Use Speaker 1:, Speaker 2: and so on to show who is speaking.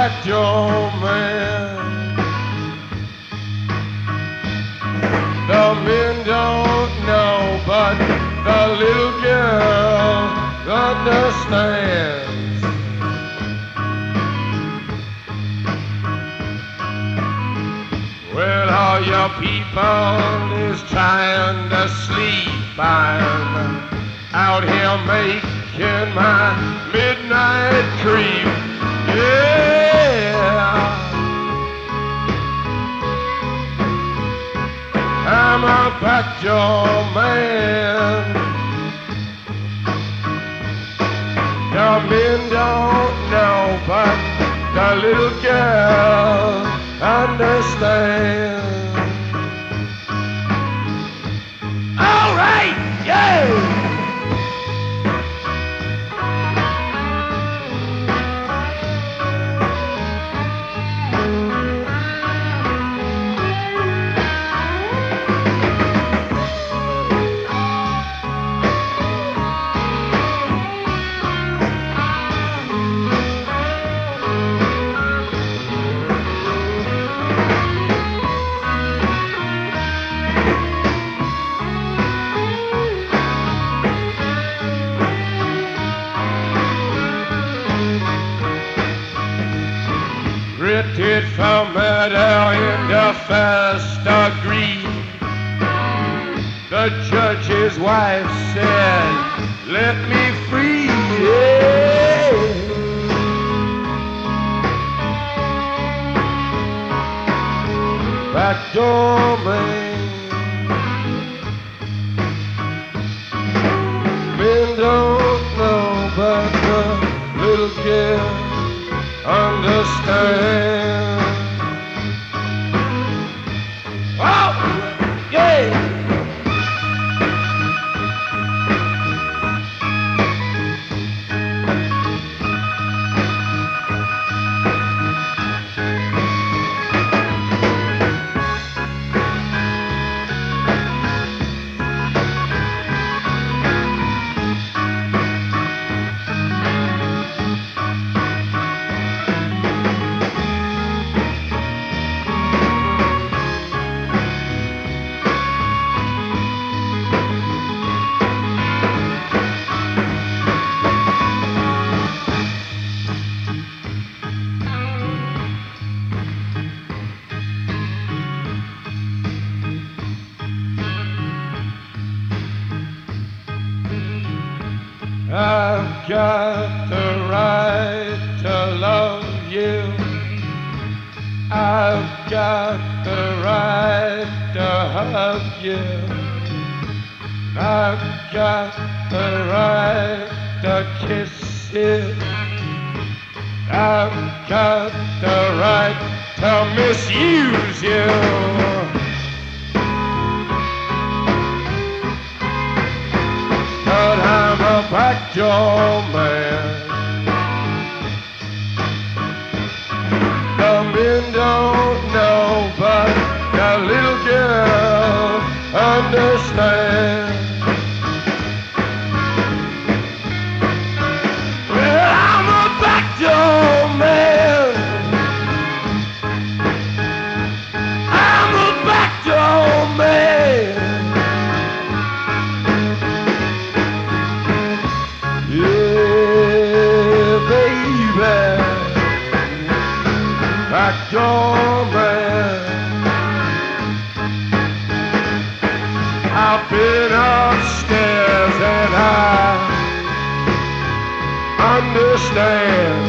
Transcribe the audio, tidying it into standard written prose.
Speaker 1: backdoor man. The men don't know, but the little girl understands. Well, all your people is trying to sleep. I'm out here making my midnight creep. Yeah, I'm a backdoor man. The men don't know, but the little girl understands. All right, yeah. Convicted for murder in the first degree. The judge's wife said, "Let me free." Yeah. Backdoor man. Men don't know, but the little girl understand. Oh, yeah. I've got the right to love you. I've got the right to hug you. I've got the right to kiss you. I've got the right to misuse you. But I'm a backdoor man. The men don't know, but the little girl understands. Well, I'm a backdoor man. I'm a backdoor man. Backdoor man. I've been upstairs and I understand.